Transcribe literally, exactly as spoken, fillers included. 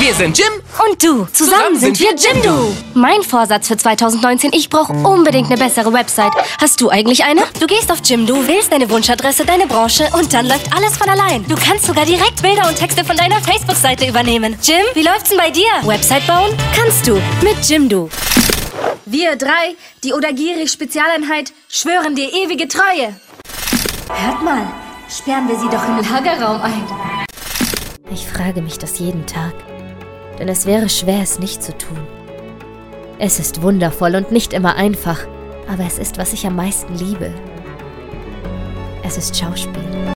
Wir sind Jim. Und du. Zusammen, Zusammen sind, sind wir Jimdo. Mein Vorsatz für zweitausendneunzehn, ich brauche unbedingt eine bessere Website. Hast du eigentlich eine? Du gehst auf Jimdo, wählst deine Wunschadresse, deine Branche und dann läuft alles von allein. Du kannst sogar direkt Bilder und Texte von deiner Facebook-Seite übernehmen. Jim, wie läuft's denn bei dir? Website bauen? Kannst du mit Jimdo. Wir drei, die Odagiri-Spezialeinheit, schwören dir ewige Treue. Hört mal, sperren wir sie doch im Lagerraum ein. Ich frage mich das jeden Tag, denn es wäre schwer, es nicht zu tun. Es ist wundervoll und nicht immer einfach, aber es ist, was ich am meisten liebe. Es ist Schauspiel.